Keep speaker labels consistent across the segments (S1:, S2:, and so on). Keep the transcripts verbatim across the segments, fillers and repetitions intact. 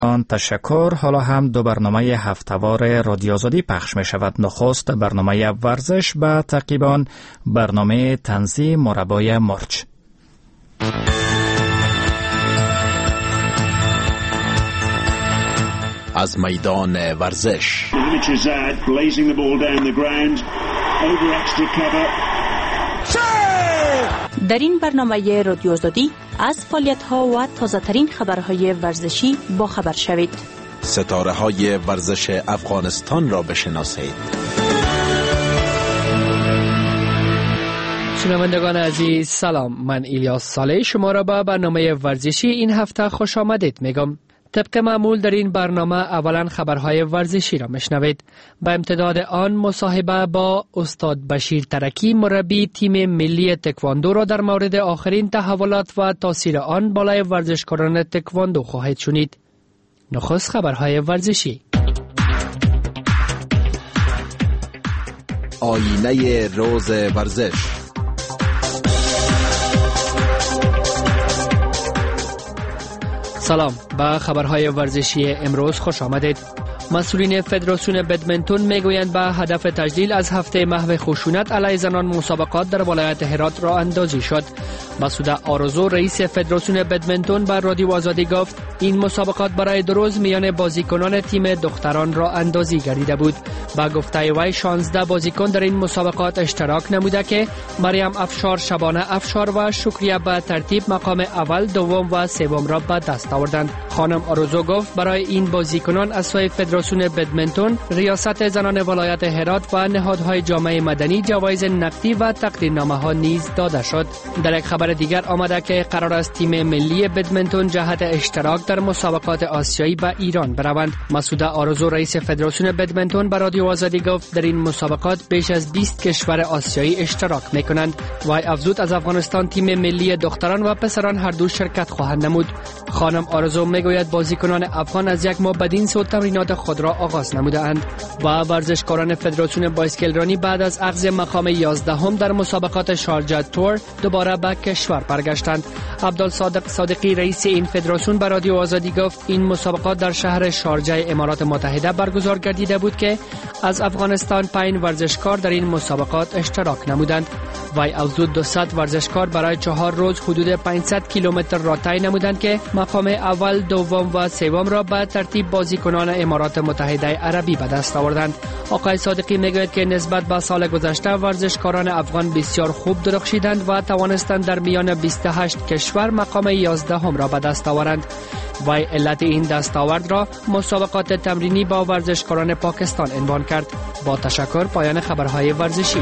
S1: آن تشکر. حالا هم دو برنامه هفته‌وار رادیو آزادی پخش می شود. نخست برنامه ورزش، بعد تعقیب آن برنامه طنزی مربای مرچ.
S2: از میدان ورزش
S3: در این برنامه رادیو آزادی از فعالیت‌ها و تازه‌ترین خبرهای ورزشی با خبر شوید.
S2: ستاره‌های ورزش افغانستان را بشناسید.
S4: شنوندگان عزیز سلام، من ایلیاس صالح شما را به برنامه ورزشی این هفته خوش آمدید میگم. طبق معمول در این برنامه اولا خبرهای ورزشی را میشنوید. با امتداد آن مصاحبه با استاد بشیر ترکی مربی تیم ملی تکواندو را در مورد آخرین تحولات و تاثیر آن بالای ورزشکاران تکواندو خواهید شنید. نخست خبرهای ورزشی.
S2: آینه روز ورزش.
S4: سلام، به خبرهای ورزشی امروز خوش آمدید. مسئولین فدراسیون بدمنتون میگویند به هدف تجلیل از هفته محو خشونت علیه زنان مسابقات در ولایت هرات راه اندازی شد. مسعود آرزو رئیس فدراسیون بدمنتون به رادیو آزادی گفت این مسابقات برای دو روز میان بازیکنان تیم دختران راه اندازی گردیده بود. با گفته وی شانزده بازیکن در این مسابقات اشتراک نموده که مریم افشار، شبانه افشار و شکریه به ترتیب مقام اول، دوم و سوم را به دست آوردند. خانم آرزو گفت برای این بازیکنان از سوی فدراسیون بدمنتون، ریاست زنان ولایت هرات و نهادهای جامعه مدنی جوایز نقدی و تقدیرنامه ها نیز داده شد. در یک خبر دیگر آمده که قرار است تیم ملی بدمنتون جهت اشتراک در مسابقات آسیایی به ایران بروند. مسعود آرزو رئیس فدراسیون بدمنتون به رادیو آزادی گفت در این مسابقات بیش از بیست کشور آسیایی اشتراک میکنند. وی افزود از افغانستان تیم ملی دختران و پسران هر دو شرکت خواهند نمود. خانم آرزو میگوید بازیکنان افغان از یک ماه بدین سو تمرینات خود را آغاز نمودند و ورزشکاران فدراسیون بایسکلرانی بعد از اخذ مقام یازدهم در مسابقات شارجه تور دوباره به کشور برگشتند. عبدالصادق صادقی رئیس این فدراسیون به رادیو آزادی گفت این مسابقات در شهر شارجه امارات متحده برگزار گردیده بود که از افغانستان پنج ورزشکار در این مسابقات اشتراک نمودند. وی افزود دویست ورزشکار برای چهار روز حدود پانصد کیلومتر را طی نمودند که مقام اول، دوم و سوم را به ترتیب بازیکنان امارات متحده عربی به دست آوردند. آقای صادقی میگوید که نسبت به سال گذشته ورزشکاران افغان بسیار خوب درخشیدند و توانستند در میان بیست و هشت کشور مقام یازدهم را به دست آورند. وی علت این دستاورد را مسابقات تمرینی با ورزشکاران پاکستان عنوان کرد. با تشکر، پایان خبرهای ورزشی.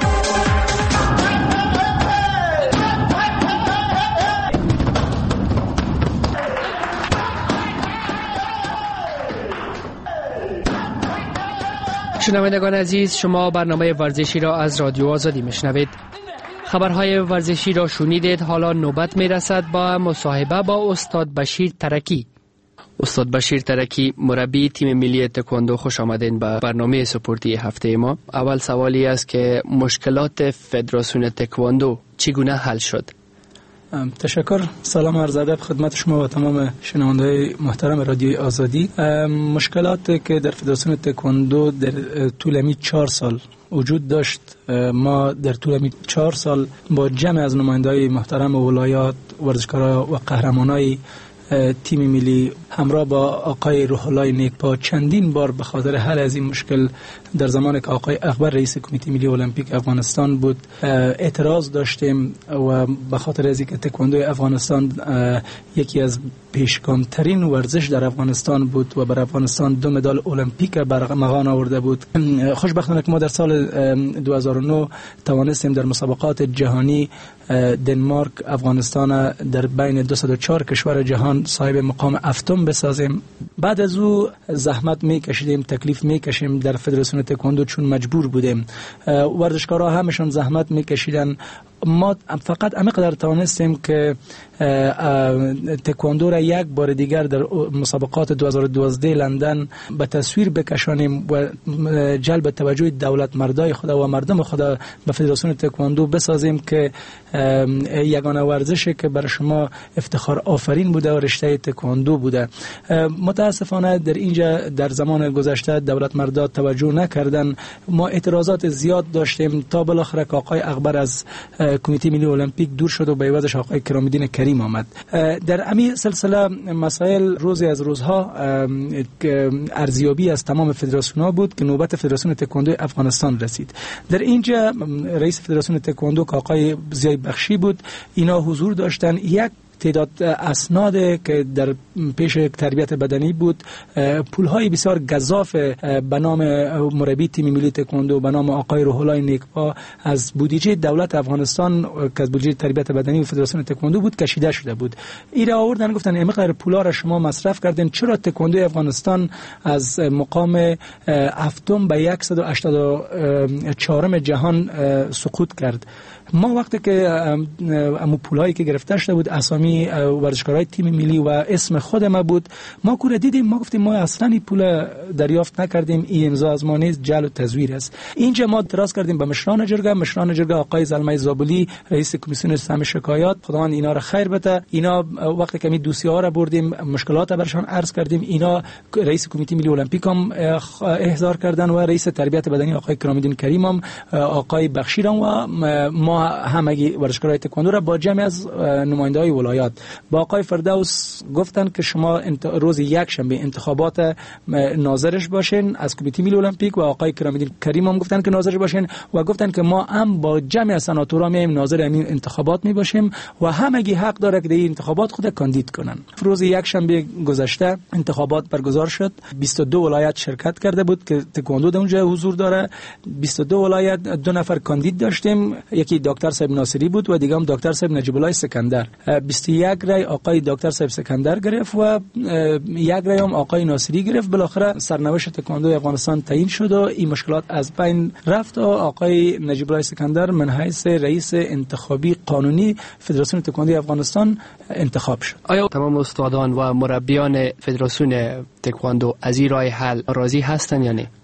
S4: شنوندگان عزیز، شما برنامه ورزشی را از رادیو آزادی میشنوید. خبرهای ورزشی را شنیدید. حالا نوبت میرسد با مصاحبه با استاد بشیر ترکی. استاد بشیر ترکی مربی تیم ملی تکواندو، خوش آمدین به برنامه سپورتی هفته ما. اول سوالی است که مشکلات فدراسیون تکواندو چگونه حل شد؟
S5: تشکر. سلام عرض ادب خدمت شما و تمام شنونده‌های محترم رادیوی آزادی. مشکلاتی که در فدراسیون تکواندو در طول می چهار سال وجود داشت، ما در طول می چهار سال با جمع از نماینده‌های محترم ولایات، ورزشکاران و قهرمانای تیم ملی همراه با آقای روح الله نیکپا چندین بار به خاطر حل از این مشکل در زمان که آقای اکبر رئیس کمیته ملی المپیک افغانستان بود اعتراض داشتیم و به خاطر از اینکه تکواندو افغانستان یکی از پیشگامترین ورزش در افغانستان بود و بر افغانستان دو مدال المپیک برمغان آورده بود. خوشبختانه که ما در سال دو هزار و نه توانستیم در مسابقات جهانی دنمارک افغانستان در بین دویست و چهار کشور جهان صاحب مقام هفتم بسازیم. بعد از او زحمت میکشیدیم، تکلیف میکشیم در فدراسیون تکواندو چون مجبور بودیم. ورزشکارها همشون زحمت میکشیدن ما فقط همه قدر توانستیم که تکواندو را یک بار دیگر در مسابقات دو هزار و دوازده لندن به تصویر بکشانیم و جلب توجه دولت مردای خود و مردم خود به فدراسیون تکواندو بسازیم که یگانه ورزشی که برای شما افتخار آفرین بوده و رشته تکواندو بوده. متاسفانه در اینجا در زمان گذشته دولت مردا توجه نکردن. ما اعتراضات زیاد داشتیم تا بالاخره آقای اکبر از کمیته ملی المپیک دور شد و به عوضش آقای کرام‌الدین کریم آمد. در همین سلسله مسائل روزی از روزها ارزیابی از تمام فدراسیون‌ها بود که نوبت فدراسیون تکواندو افغانستان رسید. در اینجا رئیس فدراسیون تکواندو که آقای ضیای بخشی بود، اینا حضور داشتن. یک تعداد اسناد که در پیش تربیت بدنی بود، پولهای بسیار گزاف به نام مربی تیم ملی تکواندو به نام آقای روح الله نیکپا از بودجه دولت افغانستان که از بودجه تربیت بدنی و فدراسیون تکواندو بود کشیده شده بود. اینا آوردن گفتن این مقدار پولا را شما مصرف کردین، چرا تکواندو افغانستان از مقام هفتم به صد و هشتاد و چهار جهان سقوط کرد؟ ما وقتی که امو پولایی که گرفته شده بود اسامی ورزشکارای تیم ملی و اسم خود ما بود، ما کوره دیدیم، ما گفتیم ما اصلا این پول دریافت نکردیم، این امضا از ما نیست، جعل و تزویر است. اینجا ما اعتراض کردیم به مشران جرگه. مشران جرگه آقای زلمه زابلی رئیس کمیسیون سهم شکایات، خداوند اینا را خیر بده، اینا وقتی که می دوسیه ها را بردیم مشکلات برشان عرض کردیم، اینا رئیس کمیته ملی المپیک هم احضار کردن و رئیس تربیت بدنی آقای کرام‌الدین کریم هم آقای بخشی را و ما همگی ورزشکارای تکواندو را با جمع از نماینده‌های ولایات با آقای فردوس گفتن که شما روز یک شنبه انتخابات ناظرش باشین از کمیته ملی المپیک و آقای کرام‌الدین کریم هم گفتن که ناظرش باشین و گفتن که ما هم با جمع از سناتورا میایم ناظر این انتخابات می باشیم و همگی حق داره که این انتخابات خود کاندید کنن. روز یک شنبه گذشته انتخابات برگزار شد. بیست و دو ولایت شرکت کرده بود که تکواندو در اونجا حضور داره. بیست و دو ولایت دو نفر کاندید داشتیم، یکی دکتر صاحب ناصری بود و دیگه هم دکتر صاحب نجیب الله سکندر. بیست و یک رای آقای دکتر صاحب سکندر گرفت و یک رای هم آقای ناصری گرفت. بالاخره سرنوشت تکواندو افغانستان تعیین شد و این مشکلات از بین رفت و آقای نجیب الله سکندر من حیث رئیس انتخابی قانونی فدراسیون تکواندو افغانستان انتخاب شد.
S4: آیا تمام استادان و مربیان فدراسیون تکواندو از این راه حل راضی هستن یا نه؟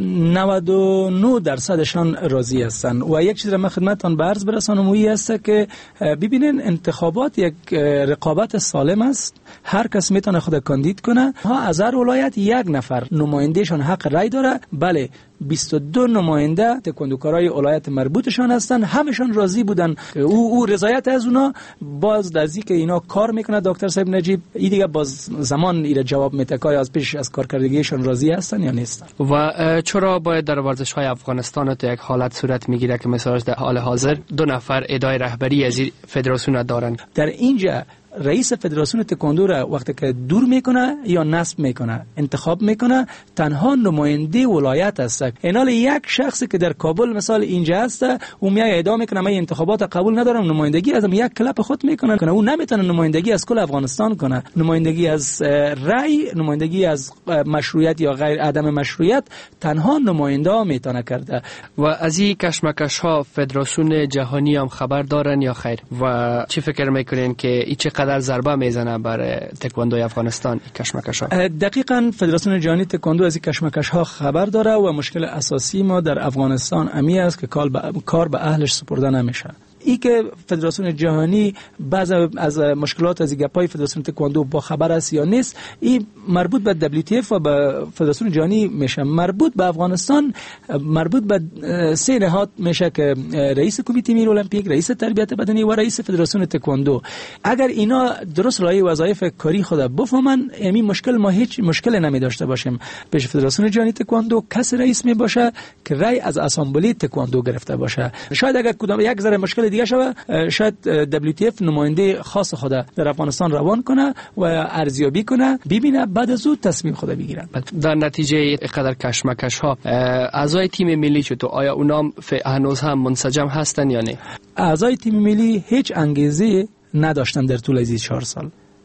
S5: نود و نه درصدشان راضی هستند و یک چیز را من خدمتتان به عرض برسانم، اون است که ببینین انتخابات یک رقابت سالم است، هر کس میتونه خود کاندید کنه. ها از هر ولایت یک نفر نمایندهشان حق رای داره. بله بیست و دو نماینده تکواندوکارای ولایت مربوطشان هستند، همشان راضی بودن. او او رضایت از اونا باز دزی که اینا کار میکنه دکتر صاحب نجیب این دیگه باز زمان ایره جواب میده که از پیش از کارکردگیشان راضی هستن یا نیستن.
S4: و چرا باید در ورزش‌های افغانستان تو یک حالت صورت میگیره که مثلا در حال حاضر دو نفر ادعای رهبری از فدراسیون دارن؟
S5: در اینجا رئیس فدراسیون تکواندو را وقتی که دور میکنه یا نصب میکنه انتخاب میکنه تنها نماینده ولایت است. اینال یک شخصی که در کابل مثال اینجا هست او میاد ادعا میکنه من انتخابات قبول ندارم، نمایندگی از یک کلپ خود میکنه کنه، او نمیتونه نمایندگی از کل افغانستان کنه. نمایندگی از رأی، نمایندگی از مشروعیت یا غیر عدم مشروعیت تنها نماینده ها میتونه کرده.
S4: و از این کشمکش ها فدراسیون جهانی هم خبر دارن یا خیر؟ و چی فکر میکنین که این چقدر در ضربه میزنه بر تکواندو افغانستان کشمکش ها؟
S5: دقیقاً فدراسیون جهانی تکواندو از این کشمکش ها خبر داره و مشکل اساسی ما در افغانستان امی است که کار به اهلش سپرده نمیشه. ای که فدراسیون جهانی بعض از مشکلات از گپای فدراسیون تکواندو با خبر است یا نیست، این مربوط به دبلیو تی اف و به فدراسیون جهانی میشه. مربوط به افغانستان مربوط به سه نهاد میشه که رئیس کمیته ملی المپیک، رئیس تربیت بدنی و رئیس فدراسیون تکواندو. اگر اینا درست لایه وظایف کاری خود بفهمن همین مشکل ما هیچ مشکل نمی داشته باشیم. پیش فدراسیون جهانی تکواندو کس رئیس می باشه که رأی از اسامبله تکواندو گرفته باشه. شاید اگر کدام یک ذره مشکل دیگه شوه شاید دبلیو تی اف نماینده خاص خود در افغانستان روان کنه و ارزیابی کنه، ببینه بعد از اون تصمیم خود بگیرن.
S4: در نتیجه اینقدر کشمکش ها اعضای تیم ملی چطور؟ آیا اونا هنوز هم منسجم هستن یا نه؟
S5: اعضای تیم ملی هیچ انگیزه نداشتن در طول از چهار سال.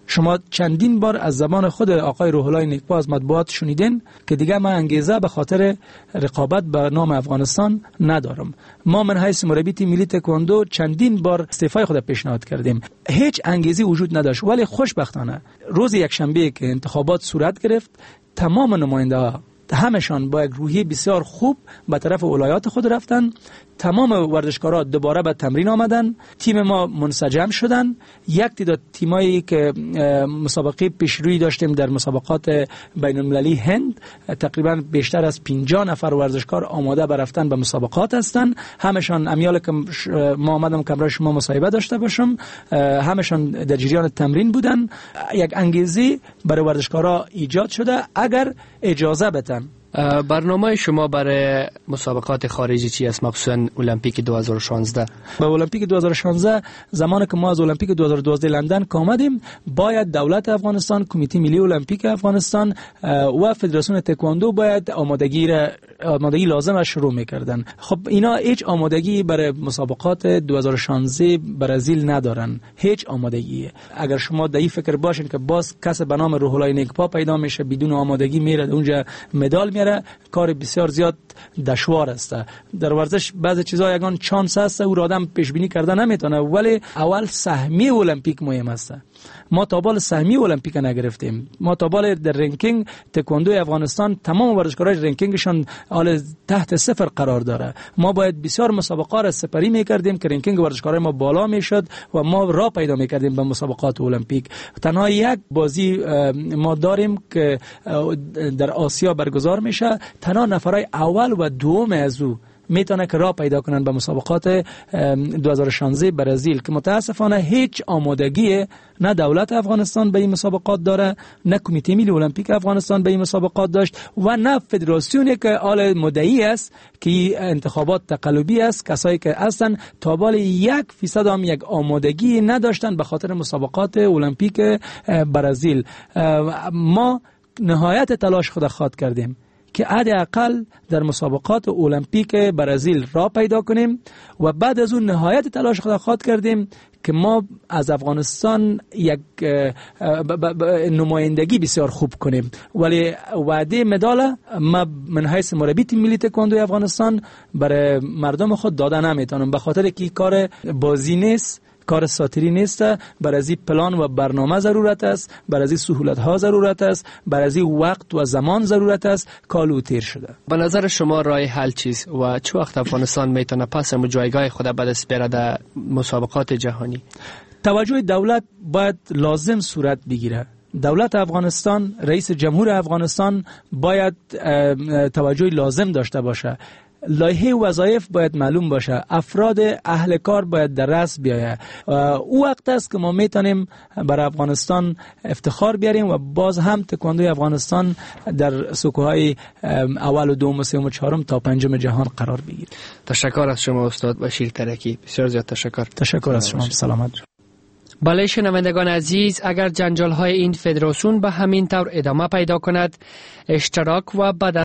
S5: شما چندین بار از زبان خود آقای روح الله نیکبا از مطبوعات شنیدین که دیگه من انگیزه به خاطر رقابت به نام افغانستان ندارم. ما من حیث مربی تیم ملی تکواندو چندین بار استعفای خود پیشنهاد کردیم، هیچ انگیزی وجود نداشت. ولی خوشبختانه روز یک شنبه که انتخابات صورت گرفت، تمام نماینده ها همشان با یک روحیه بسیار خوب به طرف ولایات خود رفتن. تمام ورزشکاران دوباره به تمرین آمدن، تیم ما منسجم شدن. یک تعداد تیمایی که مسابقه پیشروی داشتیم در مسابقات بین المللی هند، تقریبا بیشتر از پنجاه نفر ورزشکار آماده به رفتن به مسابقات هستند. همشان امیال که ما آمدم که برای شما مصاحبه داشته باشم، همشان در جریان تمرین بودن. یک انگیزه برای ورزشکارا ایجاد شده اگر اجازه بدن.
S4: برنامه شما برای مسابقات خارجی چی است، مخصوصا المپیک دو هزار و شانزده؟
S5: به المپیک دو هزار و شانزده زمانی که ما از المپیک دو هزار و دوازده لندن آمدیم، باید دولت افغانستان، کمیته ملی المپیک افغانستان و فدراسیون تکواندو باید آمادگی را آمادگی لازم را شروع می‌کردن. خب اینا هیچ آمادگی برای مسابقات دو هزار و شانزده برزیل ندارن، هیچ آمادگی. اگر شما در این فکر باشین که باز کس به نام روح الله نیکبا پیدا میشه بدون آمادگی میره اونجا مدال میاره، کار بسیار زیاد دشوار است. در ورزش بعضی چیزا یگان چانس است، او را آدم پیش بینی کرده نمیتونه، ولی اول سهمیه المپیک مهم است. ما تا بال سهمیه المپیک نگرفتیم. ما تا بال در رنکینگ تکواندو افغانستان تمام ورزشکارای رنکینگشان حال تحت صفر قرار داره. ما باید بسیار مسابقات را سپری میکردیم که رنکینگ ورزشکارای ما بالا میشد و ما راه پیدا میکردیم به مسابقات المپیک. تنها یک بازی ما داریم که در آسیا برگزار میشه، تنها نفرای اول و دوم از او میتونه که راه پیدا کنن به مسابقات دو هزار و شانزده برزیل که متاسفانه هیچ آمادگی نه دولت افغانستان به این مسابقات داره، نه کمیته ملی المپیک افغانستان به این مسابقات داشت و نه فدراسیونی که آل مدعی است که انتخابات تقلبی است. کسایی که اصلا تا بال یک فیصد هم یک آمادگی نداشتن به خاطر مسابقات المپیک برزیل. ما نهایت تلاش خود خواهد کردیم که حداقل در مسابقات المپیک برزیل را پیدا کنیم و بعد از اون نهایت تلاش خود خواهد کردیم که ما از افغانستان یک نمایندگی بسیار خوب کنیم. ولی وعده مدال ما من حیث مربی تیم ملی تکواندو افغانستان برای مردم خود داده نمیتونم، به خاطر که کار بازی نیست، کار ساتری نیست. برای از پلان و برنامه ضرورت است، برای از سهولت ها ضرورت است، برای از وقت و زمان ضرورت است. کالو تیر شده.
S4: به نظر شما راه حل چیست و چه وقت افغانستان میتونه پس از جایگاه خود به دست بیاره در مسابقات جهانی؟
S5: توجه دولت باید لازم صورت بگیره. دولت افغانستان، رئیس جمهور افغانستان باید توجه لازم داشته باشه. لایحه وظایف باید معلوم باشه، افراد اهل کار باید در رأس بیاید. او وقت است که ما میتونیم برای افغانستان افتخار بیاریم و باز هم تکواندوی افغانستان در سکوهای اول و دوم و سوم و چهارم تا پنجم جهان قرار بگیره.
S4: تشکر از شما استاد بشیر ترکی، بسیار زیاد تشکر.
S5: تشکر از شما، سلامت.
S4: بله شنوندگان عزیز، اگر جنجال های این فدراسیون به همین طور ادامه پیدا کند، اشتراک و بعد